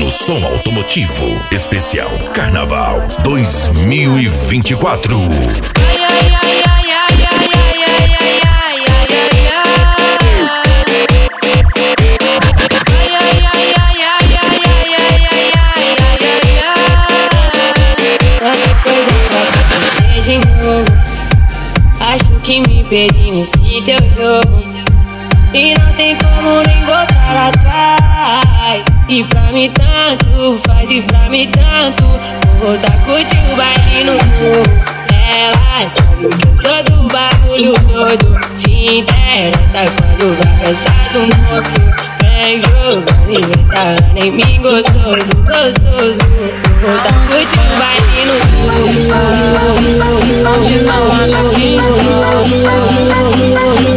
no som automotivo. Especial Carnaval 2024. Acho que me perdi nesse teu jogo e não tem como nem voltar atrás. E pra mim tanto faz, e pra mim tanto vou voltar a curtir o baile no morro. Ela sabe que eu sou do bagulho todo, se interessa quando vai pensar do moço. Vem jogando e vem sarrando em mim gostoso, gostoso. Vou voltar a curtir o baile no morro.